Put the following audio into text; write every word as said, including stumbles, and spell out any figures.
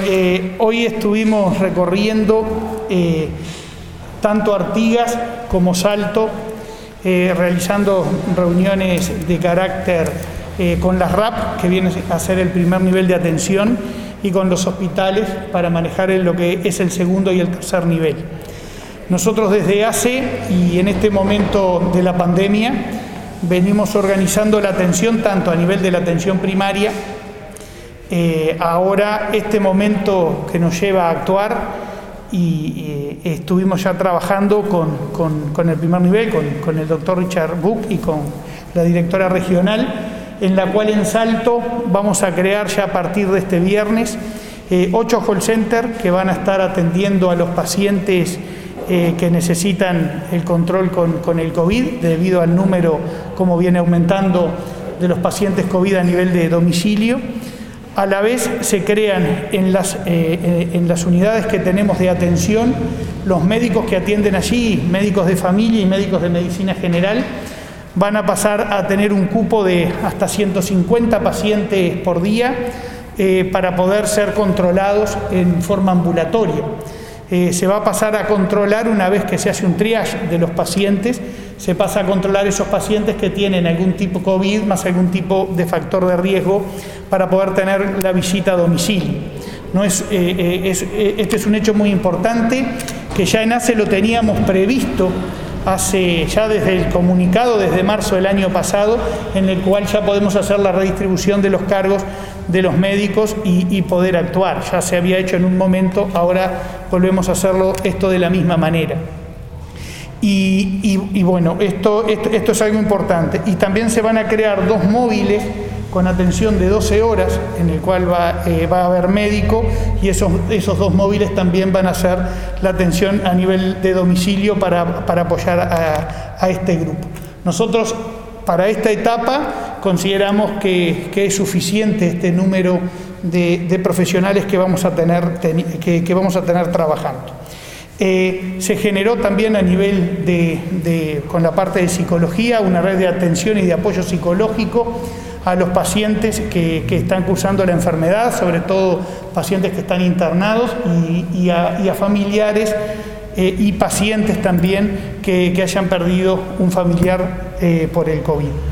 eh, hoy estuvimos recorriendo eh, tanto Artigas como Salto, eh, realizando reuniones de carácter eh, con las R A P, que viene a ser el primer nivel de atención, y con los hospitales para manejar lo que es el segundo y el tercer nivel. Nosotros desde A C E y en este momento de la pandemia venimos organizando la atención tanto a nivel de la atención primaria. Eh, ahora este momento que nos lleva a actuar y eh, estuvimos ya trabajando con, con, con el primer nivel, con, con el doctor Richard Buck y con la directora regional, en la cual en Salto vamos a crear ya a partir de este viernes eh, ocho call centers que van a estar atendiendo a los pacientes eh, que necesitan el control con, con el COVID, debido al número como viene aumentando de los pacientes COVID a nivel de domicilio. A la vez se crean en las, eh, en las unidades que tenemos de atención los médicos que atienden allí, médicos de familia y médicos de medicina general, van a pasar a tener un cupo de hasta ciento cincuenta pacientes por día eh, para poder ser controlados en forma ambulatoria. Eh, se va a pasar a controlar una vez que se hace un triage de los pacientes, se pasa a controlar esos pacientes que tienen algún tipo COVID más algún tipo de factor de riesgo para poder tener la visita a domicilio. No es, eh, es, eh, este es un hecho muy importante que ya en A C E lo teníamos previsto hace ya desde el comunicado, desde marzo del año pasado, en el cual ya podemos hacer la redistribución de los cargos de los médicos y, y poder actuar. Ya se había hecho en un momento, ahora volvemos a hacerlo esto de la misma manera. Y, y, y bueno, esto, esto, esto es algo importante. Y también se van a crear dos móviles con atención de doce horas, en el cual va, eh, va a haber médico, y esos, esos dos móviles también van a hacer la atención a nivel de domicilio para, para apoyar a, a este grupo. Nosotros, para esta etapa, consideramos que, que es suficiente este número de, de profesionales que vamos a tener, que, que vamos a tener trabajando. Eh, se generó también a nivel de, de, con la parte de psicología, una red de atención y de apoyo psicológico a los pacientes que, que están cursando la enfermedad, sobre todo pacientes que están internados, y, y, a, y a familiares eh, y pacientes también que, que hayan perdido un familiar eh, por el COVID.